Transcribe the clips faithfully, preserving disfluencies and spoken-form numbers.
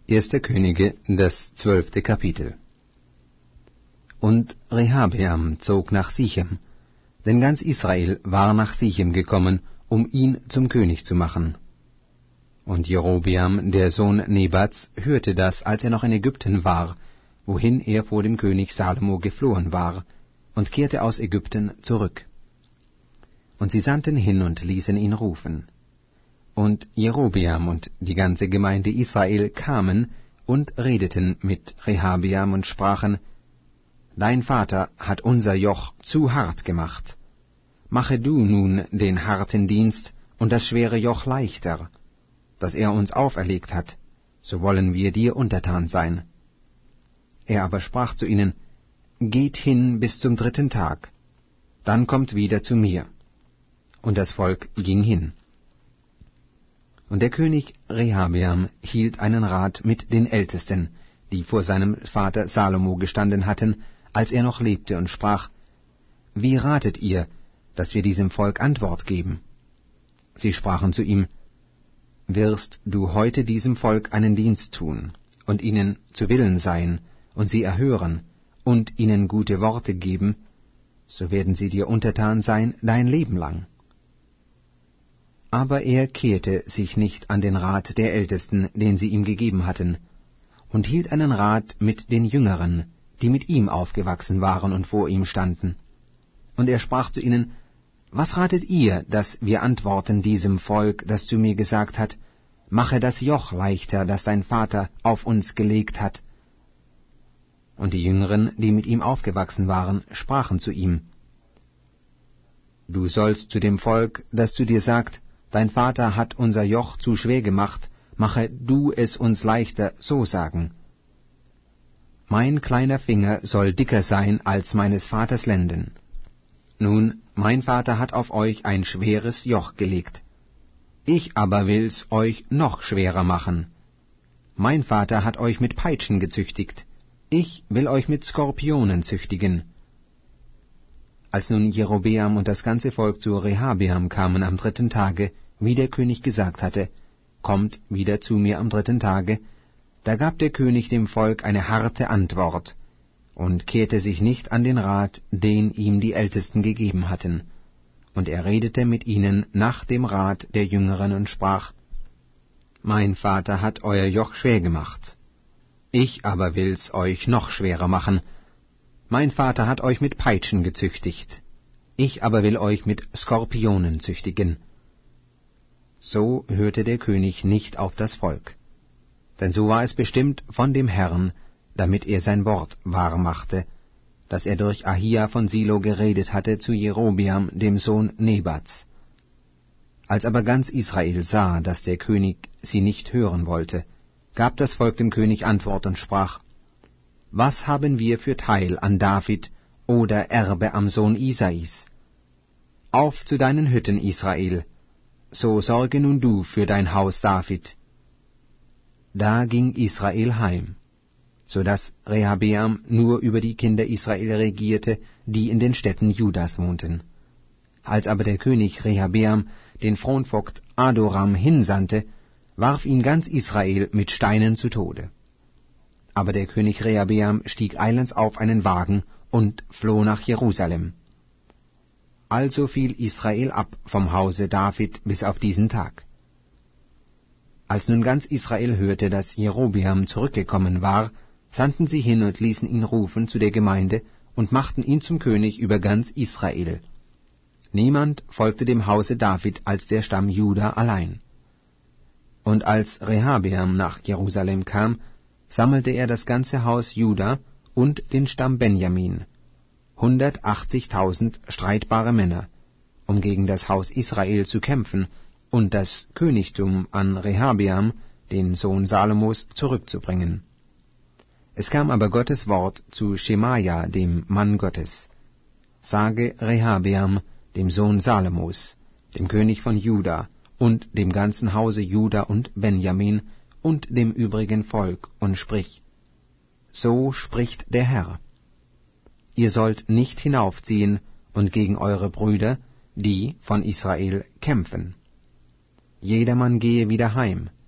Erster Könige, das zwölfte Kapitel. Und Rehabeam zog nach Sichem, denn ganz Israel war nach Sichem gekommen, um ihn zum König zu machen. Und Jerobeam, der Sohn Nebats, hörte das, als er noch in Ägypten war, wohin er vor dem König Salomo geflohen war, und kehrte aus Ägypten zurück. Und sie sandten hin und ließen ihn rufen. Und Jerobeam und die ganze Gemeinde Israel kamen und redeten mit Rehabeam und sprachen: Dein Vater hat unser Joch zu hart gemacht. Mache du nun den harten Dienst und das schwere Joch leichter, das er uns auferlegt hat, so wollen wir dir untertan sein. Er aber sprach zu ihnen: Geht hin bis zum dritten Tag, dann kommt wieder zu mir. Und das Volk ging hin. Und der König Rehabeam hielt einen Rat mit den Ältesten, die vor seinem Vater Salomo gestanden hatten, als er noch lebte, und sprach: Wie ratet ihr, dass wir diesem Volk Antwort geben? Sie sprachen zu ihm: Wirst du heute diesem Volk einen Dienst tun und ihnen zu Willen sein und sie erhören und ihnen gute Worte geben, so werden sie dir untertan sein dein Leben lang. Aber er kehrte sich nicht an den Rat der Ältesten, den sie ihm gegeben hatten, und hielt einen Rat mit den Jüngeren, die mit ihm aufgewachsen waren und vor ihm standen. Und er sprach zu ihnen: Was ratet ihr, dass wir antworten diesem Volk, das zu mir gesagt hat: Mache das Joch leichter, das dein Vater auf uns gelegt hat? Und die Jüngeren, die mit ihm aufgewachsen waren, sprachen zu ihm: Du sollst zu dem Volk, das zu dir sagt: Dein Vater hat unser Joch zu schwer gemacht, mache du es uns leichter, so sagen: Mein kleiner Finger soll dicker sein als meines Vaters Lenden. Nun, mein Vater hat auf euch ein schweres Joch gelegt. Ich aber will's euch noch schwerer machen. Mein Vater hat euch mit Peitschen gezüchtigt. Ich will euch mit Skorpionen züchtigen. Als nun Jerobeam und das ganze Volk zu Rehabeam kamen am dritten Tage, wie der König gesagt hatte: Kommt wieder zu mir am dritten Tage, da gab der König dem Volk eine harte Antwort und kehrte sich nicht an den Rat, den ihm die Ältesten gegeben hatten. Und er redete mit ihnen nach dem Rat der Jüngeren und sprach: Mein Vater hat euer Joch schwer gemacht. Ich aber will's euch noch schwerer machen. Mein Vater hat euch mit Peitschen gezüchtigt. Ich aber will euch mit Skorpionen züchtigen. So hörte der König nicht auf das Volk. Denn so war es bestimmt von dem Herrn, damit er sein Wort wahr machte, das er durch Ahia von Silo geredet hatte zu Jerobeam, dem Sohn Nebats. Als aber ganz Israel sah, dass der König sie nicht hören wollte, gab das Volk dem König Antwort und sprach: Was haben wir für Teil an David oder Erbe am Sohn Isais? Auf zu deinen Hütten, Israel, so sorge nun du für dein Haus David. Da ging Israel heim, so dass Rehabeam nur über die Kinder Israel regierte, die in den Städten Judas wohnten. Als aber der König Rehabeam den Fronvogt Adoram hinsandte, warf ihn ganz Israel mit Steinen zu Tode. Aber der König Rehabeam stieg eilends auf einen Wagen und floh nach Jerusalem. Also fiel Israel ab vom Hause David bis auf diesen Tag. Als nun ganz Israel hörte, dass Jerobeam zurückgekommen war, sandten sie hin und ließen ihn rufen zu der Gemeinde und machten ihn zum König über ganz Israel. Niemand folgte dem Hause David als der Stamm Juda allein. Und als Rehabeam nach Jerusalem kam, sammelte er das ganze Haus Juda und den Stamm Benjamin, hundertachtzigtausend streitbare Männer, um gegen das Haus Israel zu kämpfen und das Königtum an Rehabeam, den Sohn Salomos, zurückzubringen. Es kam aber Gottes Wort zu Schemaja, dem Mann Gottes: Sage Rehabeam, dem Sohn Salomos, dem König von Juda, und dem ganzen Hause Juda und Benjamin und dem übrigen Volk, und sprich: So spricht der Herr: Ihr sollt nicht hinaufziehen und gegen eure Brüder, die von Israel kämpfen. Jedermann gehe wieder heim,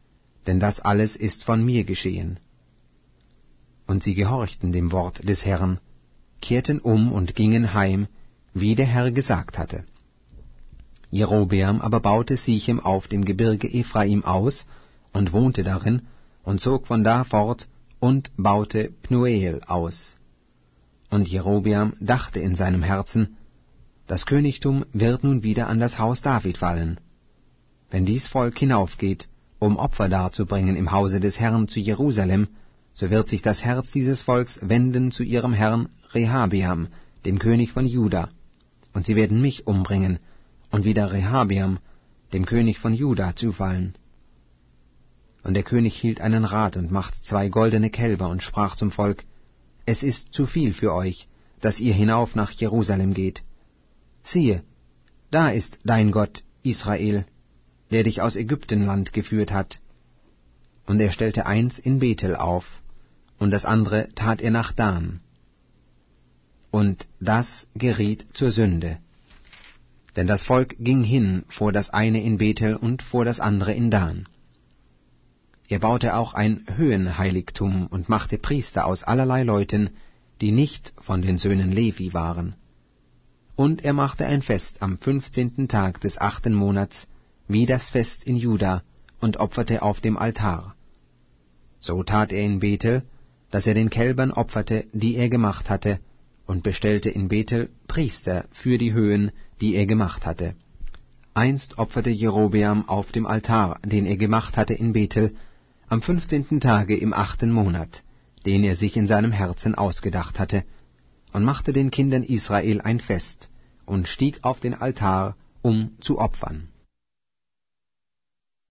denn das alles ist von mir geschehen. Und sie gehorchten dem Wort des Herrn, kehrten um und gingen heim, wie der Herr gesagt hatte. Jerobeam aber baute Sichem auf dem Gebirge Ephraim aus und wohnte darin und zog von da fort und baute Pnuel aus. Und Jerobeam dachte in seinem Herzen, das Königtum wird nun wieder an das Haus David fallen. Wenn dies Volk hinaufgeht, um Opfer darzubringen im Hause des Herrn zu Jerusalem, so wird sich das Herz dieses Volks wenden zu ihrem Herrn Rehabeam, dem König von Juda, und sie werden mich umbringen und wieder Rehabeam, dem König von Juda, zufallen. Und der König hielt einen Rat und machte zwei goldene Kälber und sprach zum Volk, es ist zu viel für euch, dass ihr hinauf nach Jerusalem geht. Siehe, da ist dein Gott, Israel, der dich aus Ägyptenland geführt hat. Und er stellte eins in Bethel auf, und das andere tat er nach Dan. Und das geriet zur Sünde. Denn das Volk ging hin vor das eine in Bethel und vor das andere in Dan. Er baute auch ein Höhenheiligtum und machte Priester aus allerlei Leuten, die nicht von den Söhnen Levi waren. Und er machte ein Fest am fünfzehnten Tag des achten Monats, wie das Fest in Juda, und opferte auf dem Altar. So tat er in Bethel, dass er den Kälbern opferte, die er gemacht hatte, und bestellte in Bethel Priester für die Höhen, die er gemacht hatte. Einst opferte Jerobeam auf dem Altar, den er gemacht hatte in Bethel, am fünfzehnten Tage im achten Monat, den er sich in seinem Herzen ausgedacht hatte, und machte den Kindern Israel ein Fest, und stieg auf den Altar, um zu opfern.